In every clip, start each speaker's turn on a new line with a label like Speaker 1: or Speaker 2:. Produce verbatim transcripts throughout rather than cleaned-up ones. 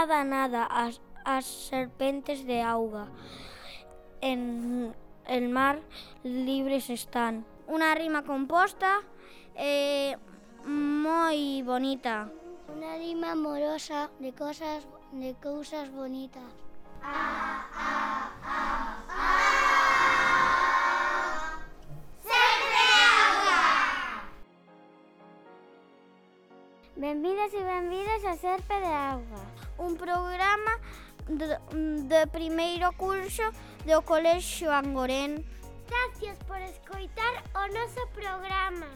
Speaker 1: Nada, nada, as, as serpentes de auga. En el mar libres están. Una rima composta eh, moi bonita.
Speaker 2: Una rima amorosa de cosas, de cousas bonitas.
Speaker 3: A, a, a, a. Sempre auga!
Speaker 2: Benvidas e benvidas a Serpe de Auga.
Speaker 1: Un programa de, de primeiro curso do Colexio Angorén.
Speaker 2: Gracias por escoitar o noso programa.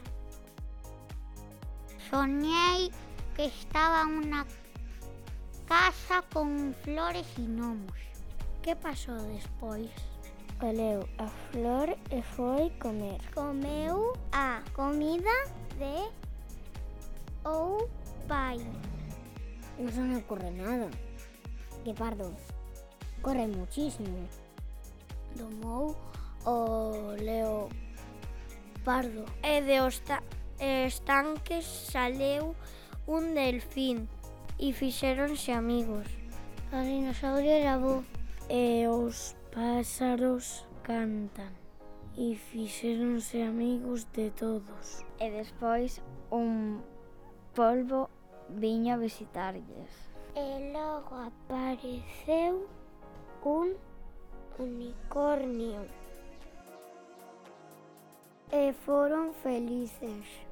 Speaker 4: Soñei que estaba en una casa con flores e gnomos.
Speaker 1: Que pasou despois?
Speaker 2: Coleu a flor e foi comer. Comeu a comida de ou pai.
Speaker 4: No se me ocurre nada. Guepardo corre muchísimo.
Speaker 1: Domou o leopardo. E de os ta- estanques saleu un delfín e fixéronse amigos.
Speaker 2: O dinosaurio era bo.
Speaker 1: E os páxaros cantan e fixéronse amigos de todos.
Speaker 5: E despois un polbo viña a visitarlles.
Speaker 2: E logo apareceu un unicornio. E foron felices.